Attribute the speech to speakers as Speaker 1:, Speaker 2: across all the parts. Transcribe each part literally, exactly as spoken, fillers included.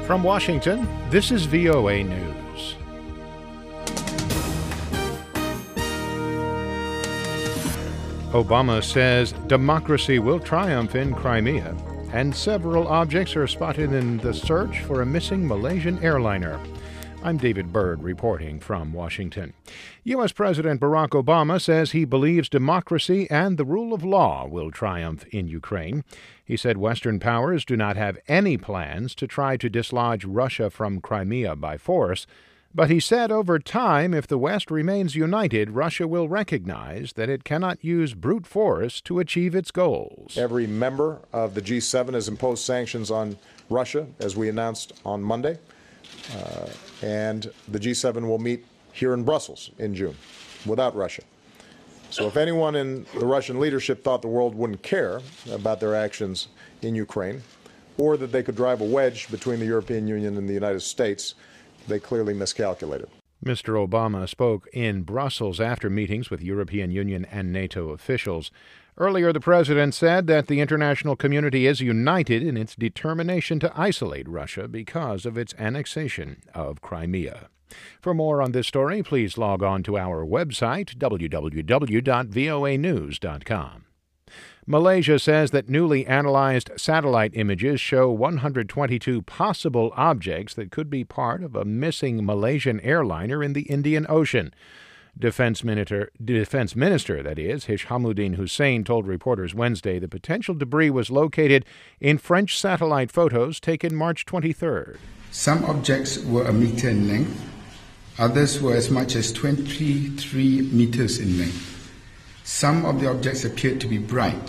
Speaker 1: From Washington, this is V O A News. Obama says democracy will triumph in Crimea, and several objects are spotted in the search for a missing Malaysian airliner. I'm David Byrd reporting from Washington. U S. President Barack Obama says he believes democracy and the rule of law will triumph in Ukraine. He said Western powers do not have any plans to try to dislodge Russia from Crimea by force. But he said over time, if the West remains united, Russia will recognize that it cannot use brute force to achieve its goals.
Speaker 2: Every member of the G seven has imposed sanctions on Russia, as we announced on Monday. Uh, and the G seven will meet here in Brussels in June without Russia. So if anyone in the Russian leadership thought the world wouldn't care about their actions in Ukraine, or that they could drive a wedge between the European Union and the United States, they clearly miscalculated.
Speaker 1: Mister Obama spoke in Brussels after meetings with European Union and NATO officials. Earlier, the president said that the international community is united in its determination to isolate Russia because of its annexation of Crimea. For more on this story, please log on to our website, w w w dot v o a news dot com. Malaysia says that newly analyzed satellite images show one hundred twenty-two possible objects that could be part of a missing Malaysian airliner in the Indian Ocean. Defense Minister, Defense Minister, that is, Hishammuddin Hussein told reporters Wednesday the potential debris was located in French satellite photos taken March twenty-third.
Speaker 3: Some objects were a meter in length. Others were as much as twenty-three meters in length. Some of the objects appeared to be bright,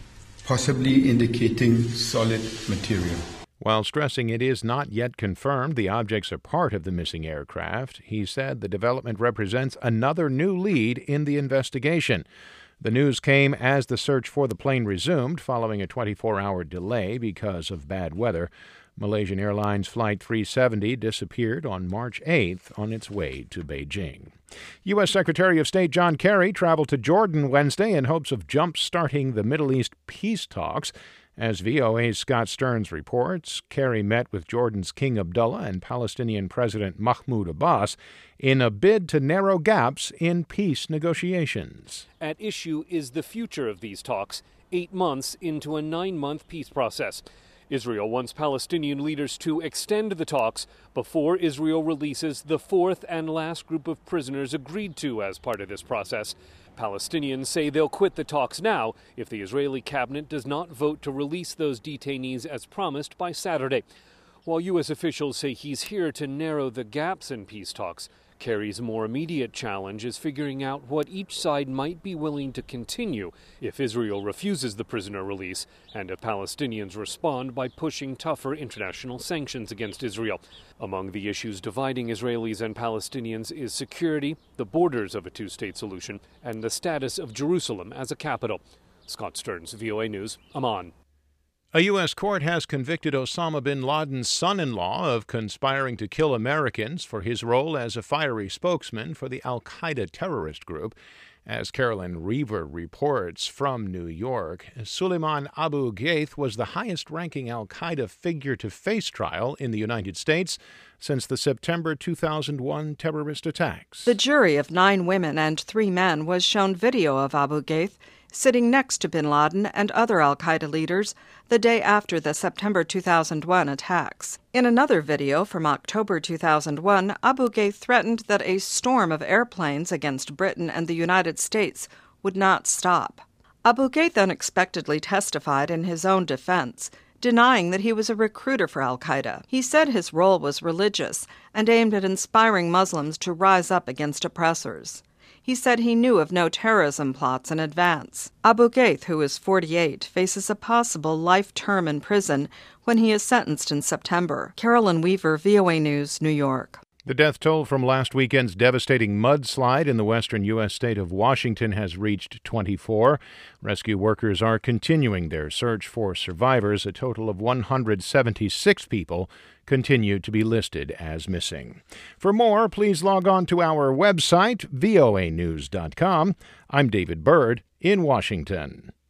Speaker 3: possibly indicating solid material.
Speaker 1: While stressing it is not yet confirmed the objects are part of the missing aircraft, he said the development represents another new lead in the investigation. The news came as the search for the plane resumed following a twenty-four hour delay because of bad weather. Malaysian Airlines Flight three seventy disappeared on March eighth on its way to Beijing. U S. Secretary of State John Kerry traveled to Jordan Wednesday in hopes of jump-starting the Middle East peace talks. As V O A's Scott Stearns reports, Kerry met with Jordan's King Abdullah and Palestinian President Mahmoud Abbas in a bid to narrow gaps in peace negotiations.
Speaker 4: At issue is the future of these talks, eight months into a nine-month peace process. Israel wants Palestinian leaders to extend the talks before Israel releases the fourth and last group of prisoners agreed to as part of this process. Palestinians say they'll quit the talks now if the Israeli cabinet does not vote to release those detainees as promised by Saturday. While U S officials say he's here to narrow the gaps in peace talks, Kerry's more immediate challenge is figuring out what each side might be willing to continue if Israel refuses the prisoner release and if Palestinians respond by pushing tougher international sanctions against Israel. Among the issues dividing Israelis and Palestinians is security, the borders of a two-state solution, and the status of Jerusalem as a capital. Scott Stearns, V O A News, Amman.
Speaker 1: A U S court has convicted Osama bin Laden's son-in-law of conspiring to kill Americans for his role as a fiery spokesman for the al-Qaeda terrorist group. As Carolyn Reaver reports from New York, Suleiman Abu Ghaith was the highest-ranking al-Qaeda figure to face trial in the United States since the September two thousand one terrorist attacks.
Speaker 5: The jury of nine women and three men was shown video of Abu Ghaith sitting next to bin Laden and other al-Qaeda leaders the day after the September two thousand one attacks. In another video from October two thousand one, Abu Ghaith threatened that a storm of airplanes against Britain and the United States would not stop. Abu Ghaith unexpectedly testified in his own defense, denying that he was a recruiter for al-Qaeda. He said his role was religious and aimed at inspiring Muslims to rise up against oppressors. He said he knew of no terrorism plots in advance. Abu Ghaith, who is forty-eight, faces a possible life term in prison when he is sentenced in September. Carolyn Weaver, V O A News, New York.
Speaker 1: The death toll from last weekend's devastating mudslide in the western U S state of Washington has reached twenty-four. Rescue workers are continuing their search for survivors. A total of one hundred seventy-six people continue to be listed as missing. For more, please log on to our website, v o a news dot com. I'm David Byrd in Washington.